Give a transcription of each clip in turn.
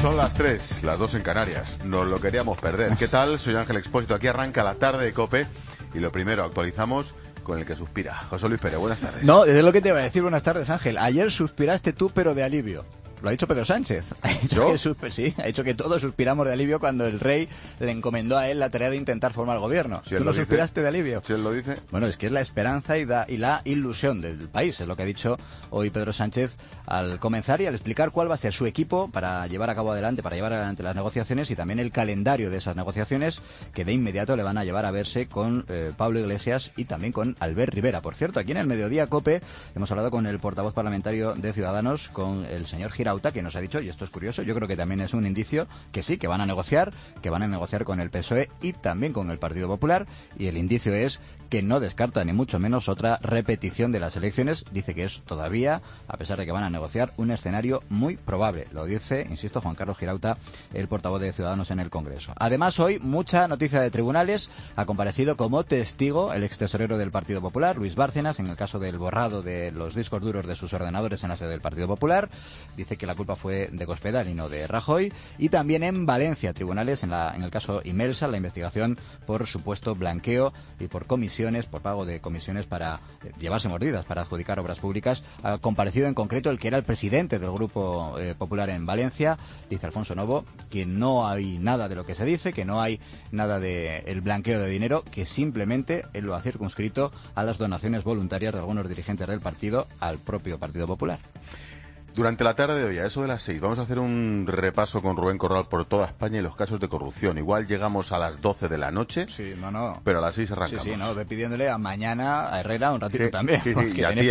Son las 3, las 2 en Canarias. Nos lo queríamos perder. ¿Qué tal? Soy Ángel Expósito. Aquí arranca la tarde de COPE. Y lo primero, actualizamos con el que suspira. José Luis Pérez, buenas tardes. No, es lo que te iba a decir. Buenas tardes, Ángel. Ayer suspiraste tú, pero de alivio. Lo ha dicho Pedro Sánchez. ¿Yo? Sí, ha dicho que todos suspiramos de alivio cuando el rey le encomendó a él la tarea de intentar formar gobierno. Si ¿Tú no suspiraste de alivio? Si él lo dice. Bueno, es que es la esperanza y la ilusión del país, es lo que ha dicho hoy Pedro Sánchez al comenzar y al explicar cuál va a ser su equipo para llevar adelante las negociaciones y también el calendario de esas negociaciones que de inmediato le van a llevar a verse con Pablo Iglesias y también con Albert Rivera. Por cierto, aquí en el Mediodía COPE hemos hablado con el portavoz parlamentario de Ciudadanos, con el señor Girauta, que nos ha dicho, y esto es curioso, yo creo que también es un indicio que sí, que van a negociar con el PSOE y también con el Partido Popular, y el indicio es que no descarta ni mucho menos otra repetición de las elecciones. Dice que es todavía, a pesar de que van a negociar, un escenario muy probable. Lo dice, insisto, Juan Carlos Girauta, el portavoz de Ciudadanos en el Congreso. Además, hoy, mucha noticia de tribunales. Ha comparecido como testigo el extesorero del Partido Popular, Luis Bárcenas, en el caso del borrado de los discos duros de sus ordenadores en la sede del Partido Popular. Dice que la culpa fue de Cospedal y no de Rajoy. Y también en Valencia, tribunales en el caso Imelsa, la investigación por supuesto blanqueo y por pago de comisiones para llevarse mordidas, para adjudicar obras públicas. Ha comparecido en concreto el que era el presidente del Grupo Popular en Valencia, dice Alfonso Novo, que no hay nada de lo que se dice, que no hay nada de el blanqueo de dinero, que simplemente él lo ha circunscrito a las donaciones voluntarias de algunos dirigentes del partido al propio Partido Popular. Durante la tarde de hoy, a eso de las 6, vamos a hacer un repaso con Rubén Corral por toda España y los casos de corrupción. Igual llegamos a las 12 de la noche, sí, pero a las 6 arrancamos. Sí, ve pidiéndole a mañana a Herrera un ratito también. Sí, y a ti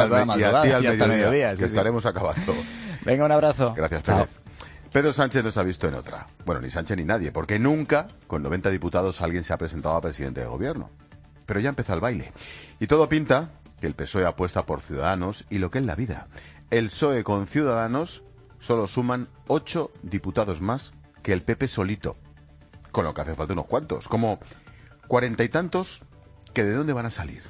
al mediodía, que estaremos acabando. Venga, un abrazo. Gracias, Pérez. Pedro Sánchez nos ha visto en otra. Bueno, ni Sánchez ni nadie, porque nunca, con 90 diputados, alguien se ha presentado a presidente de gobierno. Pero ya empezó el baile. Y todo pinta que el PSOE apuesta por Ciudadanos y lo que es la vida. El PSOE con Ciudadanos solo suman 8 diputados más que el PP solito, con lo que hace falta unos cuantos, como 40 y tantos, que ¿de dónde van a salir?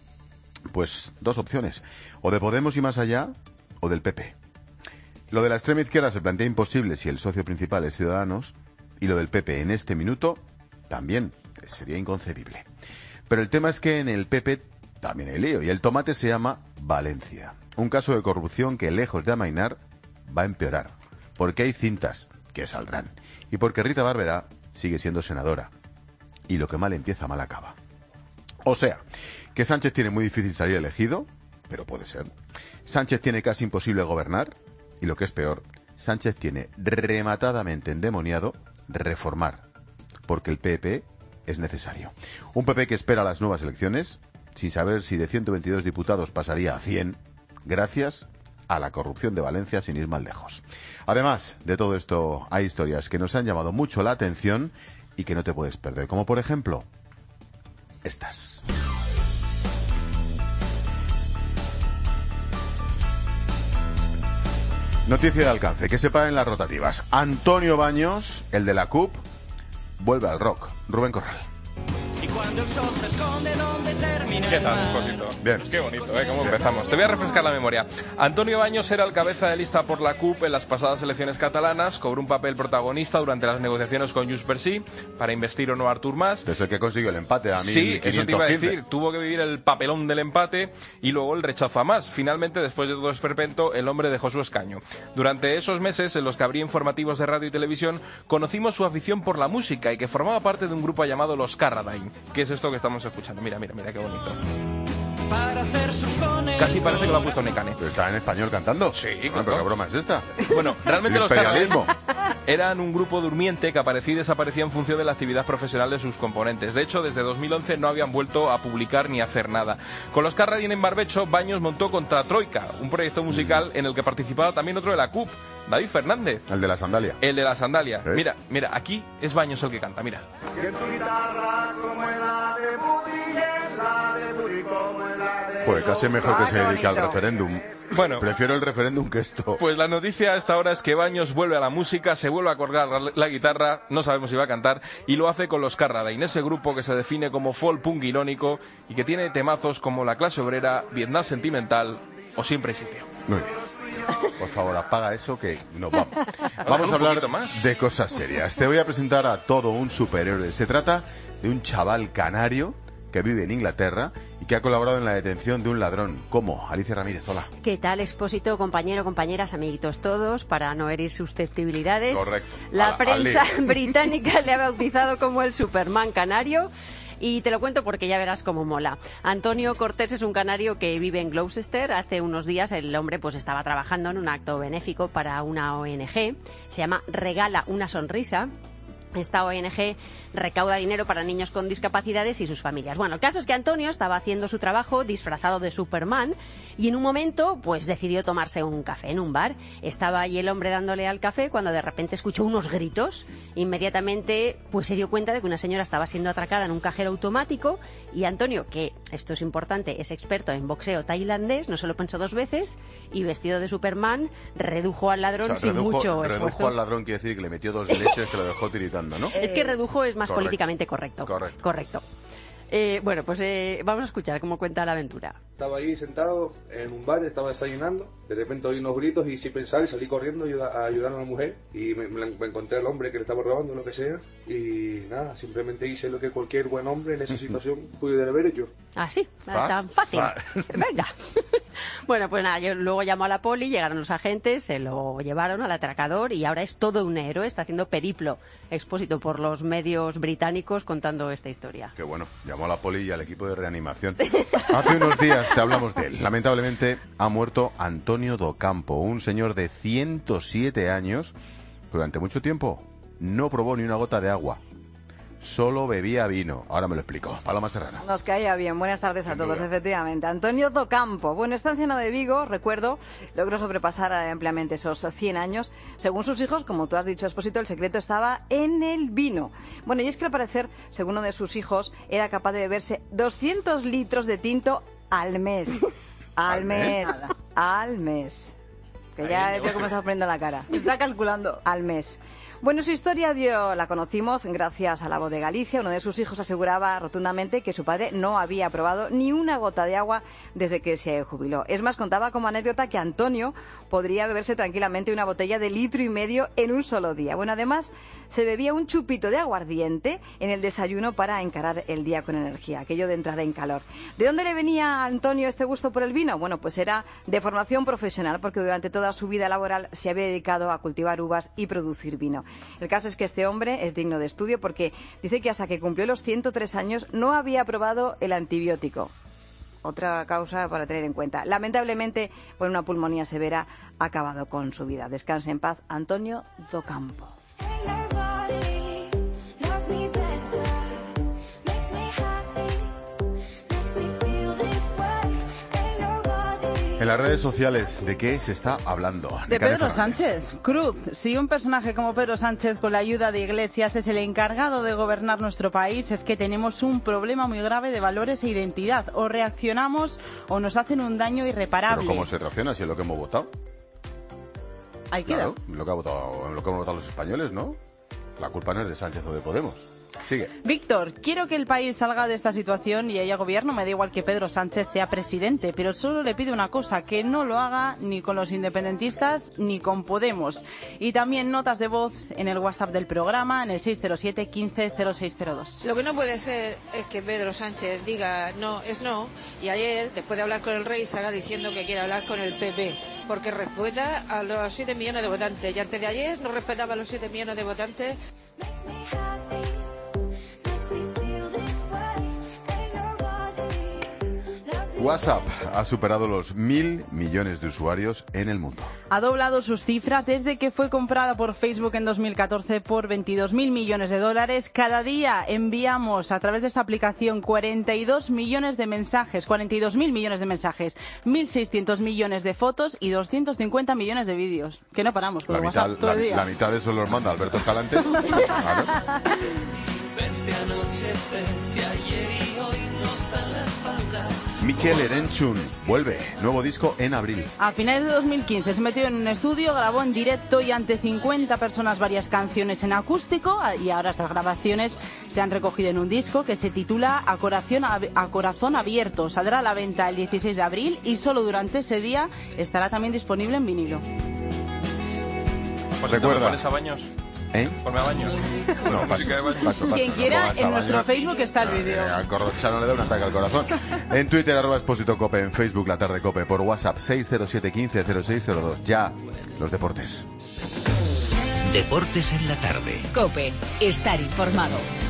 Pues dos opciones, o de Podemos y más allá, o del PP. Lo de la extrema izquierda se plantea imposible si el socio principal es Ciudadanos, y lo del PP en este minuto también sería inconcebible. Pero el tema es que en el PP también hay lío, y el tomate se llama Valencia. Un caso de corrupción que, lejos de amainar, va a empeorar. Porque hay cintas que saldrán. Y porque Rita Barberá sigue siendo senadora. Y lo que mal empieza, mal acaba. O sea, que Sánchez tiene muy difícil salir elegido, pero puede ser. Sánchez tiene casi imposible gobernar. Y lo que es peor, Sánchez tiene rematadamente endemoniado reformar. Porque el PP es necesario. Un PP que espera las nuevas elecciones, sin saber si de 122 diputados pasaría a 100, gracias a la corrupción de Valencia, sin ir más lejos. Además de todo esto, hay historias que nos han llamado mucho la atención y que no te puedes perder, como por ejemplo estas. Noticia de alcance, que se paren las rotativas. Antonio Baños, el de la CUP, vuelve al rock. Rubén Corral. Cuando el sol se esconde donde termina. ¿Qué tal, Cosito? Bien. Qué bonito, ¿Cómo empezamos? Te voy a refrescar la memoria. Antonio Baños era el cabeza de lista por la CUP en las pasadas elecciones catalanas, cobró un papel protagonista durante las negociaciones con Junts per Sí para investir o no a Artur Mas. Es el que consiguió el empate a 1515. Sí, eso te iba a decir. Tuvo que vivir el papelón del empate y luego el rechazo a Mas. Finalmente, después de todo esperpento, el hombre dejó su escaño. Durante esos meses, en los que habría informativos de radio y televisión, conocimos su afición por la música y que formaba parte de un grupo llamado Los Carradine. ¿Qué es esto que estamos escuchando? Mira, qué bonito. Casi parece que lo ha puesto Necane. ¿Pero está en español cantando? Sí, bueno, pero ¿qué broma es esta? Bueno, realmente los imperialismo. Eran un grupo durmiente que aparecía y desaparecía en función de la actividad profesional de sus componentes. De hecho, desde 2011 no habían vuelto a publicar ni a hacer nada. Con los Carradine en barbecho, Baños montó Contra Troika, un proyecto musical en el que participaba también otro de la CUP, David Fernández. El de la sandalia. El de la sandalia. ¿Eh? Mira, aquí es Baños el que canta, mira. Pues casi mejor que se dedique al referéndum. Bueno, prefiero el referéndum que esto. Pues la noticia a esta hora es que Baños vuelve a la música, se vuelve a colgar la guitarra, no sabemos si va a cantar, y lo hace con los Carradine, ese grupo que se define como folk punk irónico y que tiene temazos como La clase obrera, Vietnam sentimental o Siempre hay sitio. Muy bien. Por favor, apaga eso que no vamos. Vamos a hablar de cosas serias. Te voy a presentar a todo un superhéroe. Se trata de un chaval canario que vive en Inglaterra y que ha colaborado en la detención de un ladrón. ¿Cómo? Alicia Ramírez, hola. ¿Qué tal, Expósito, compañero, compañeras, amiguitos todos? Para no herir susceptibilidades. Correcto. La prensa británica le ha bautizado como el Superman canario. Y te lo cuento porque ya verás cómo mola. Antonio Cortés es un canario que vive en Gloucester. Hace unos días el hombre pues estaba trabajando en un acto benéfico para una ONG. Se llama Regala una sonrisa. Esta ONG recauda dinero para niños con discapacidades y sus familias. Bueno, el caso es que Antonio estaba haciendo su trabajo disfrazado de Superman y en un momento pues decidió tomarse un café en un bar. Estaba ahí el hombre dándole al café cuando de repente escuchó unos gritos. Inmediatamente pues se dio cuenta de que una señora estaba siendo atracada en un cajero automático y Antonio, que esto es importante, es experto en boxeo tailandés, no se lo pensó dos veces y vestido de Superman redujo al ladrón sin mucho esfuerzo. Redujo al ladrón quiere decir que le metió dos leches que lo dejó tiritando, ¿no? Es que redujo es más políticamente correcto. Correcto. Bueno, pues vamos a escuchar cómo cuenta la aventura. Estaba ahí sentado en un bar, estaba desayunando, de repente oí unos gritos y sin pensar y salí corriendo a ayudar a la mujer y me encontré al hombre que le estaba robando, lo que sea, y nada, simplemente hice lo que cualquier buen hombre en esa situación pudiera haber hecho. Ah, sí, tan fácil. Venga. Bueno, pues nada, yo luego llamó a la poli, llegaron los agentes, se lo llevaron al atracador y ahora es todo un héroe, está haciendo periplo Expósito por los medios británicos contando esta historia. Qué bueno, llamó a la poli y al equipo de reanimación. Hace unos días te hablamos de él. Lamentablemente ha muerto Antonio Docampo, un señor de 107 años que durante mucho tiempo no probó ni una gota de agua. Solo bebía vino. Ahora me lo explico. Paloma Serrano. Nos caía bien. Buenas tardes a todos, efectivamente. Antonio Docampo. Bueno, esta anciano de Vigo, recuerdo, logró sobrepasar ampliamente esos 100 años. Según sus hijos, como tú has dicho, Expósito, el secreto estaba en el vino. Bueno, y es que al parecer, según uno de sus hijos, era capaz de beberse 200 litros de tinto al mes. Al mes. Que ya veo cómo estás poniendo la cara. Está calculando. Al mes. Bueno, su historia la conocimos gracias a La Voz de Galicia. Uno de sus hijos aseguraba rotundamente que su padre no había probado ni una gota de agua desde que se jubiló. Es más, contaba como anécdota que Antonio podría beberse tranquilamente una botella de 1,5 litros en un solo día. Bueno, además, se bebía un chupito de aguardiente en el desayuno para encarar el día con energía, aquello de entrar en calor. ¿De dónde le venía a Antonio este gusto por el vino? Bueno, pues era de formación profesional, porque durante toda su vida laboral se había dedicado a cultivar uvas y producir vino. El caso es que este hombre es digno de estudio porque dice que hasta que cumplió los 103 años no había probado el antibiótico. Otra causa para tener en cuenta. Lamentablemente, por una pulmonía severa, ha acabado con su vida. Descanse en paz, Antonio Docampo. En las redes sociales, ¿de qué se está hablando? De Pedro Sánchez. Cruz, si un personaje como Pedro Sánchez, con la ayuda de Iglesias, es el encargado de gobernar nuestro país, es que tenemos un problema muy grave de valores e identidad. O reaccionamos o nos hacen un daño irreparable. ¿Pero cómo se reacciona si es lo que hemos votado? Ahí queda. Claro, lo que hemos votado los españoles, ¿no? La culpa no es de Sánchez o de Podemos. Sigue. Víctor, quiero que el país salga de esta situación y haya gobierno. Me da igual que Pedro Sánchez sea presidente, pero solo le pido una cosa, que no lo haga ni con los independentistas ni con Podemos. Y también notas de voz en el WhatsApp del programa, en el 607 15 0602. Lo que no puede ser es que Pedro Sánchez diga no es no y ayer, después de hablar con el rey, salga diciendo que quiere hablar con el PP, porque respeta a los 7 millones de votantes y antes de ayer no respetaba a los 7 millones de votantes. WhatsApp ha superado los 1.000 millones de usuarios en el mundo. Ha doblado sus cifras desde que fue comprada por Facebook en 2014 por 22.000 millones de dólares. Cada día enviamos a través de esta aplicación 42 millones de mensajes, 42.000 millones de mensajes, 1.600 millones de fotos y 250 millones de vídeos. Que no paramos con el WhatsApp todo el día. La mitad de eso los manda Alberto Escalante. Claro. Verte anochecer, si ayer y hoy nos dan la espalda. Mikel Erenchun vuelve, nuevo disco en abril. A finales de 2015 se metió en un estudio, grabó en directo y ante 50 personas varias canciones en acústico, y ahora estas grabaciones se han recogido en un disco que se titula A Corazón Abierto. Saldrá a la venta el 16 de abril y solo durante ese día estará también disponible en vinilo. Pues Recuerda. ¿Pones a baños? ¿Eh? Ponme a baños. No, paso. Quien quiera, en nuestro Facebook está el vídeo. Al Corrochano le da un ataque al corazón. En Twitter, @ExpositoCope, en Facebook, La Tarde Cope, por WhatsApp, 607 15 0602. Ya, los deportes. Deportes en la tarde. COPE. Estar informado.